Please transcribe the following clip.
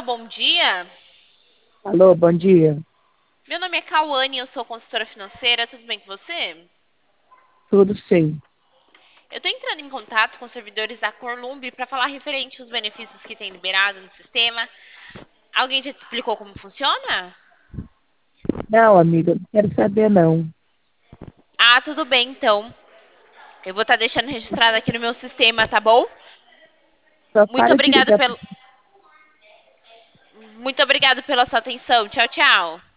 bom dia. Alô, bom dia. Meu nome é Cauane, eu sou consultora financeira. Tudo bem com você? Tudo sim. Eu estou entrando em contato com os servidores da Corlumb para falar referente aos benefícios que tem liberado no sistema. Alguém já te explicou como funciona? Não, amiga, não quero saber não. Ah, tudo bem, então. Eu vou estar deixando registrado aqui no meu sistema, tá bom? Só Muito para de obrigada ligar. pelo, muito obrigada pela sua atenção. Tchau, tchau.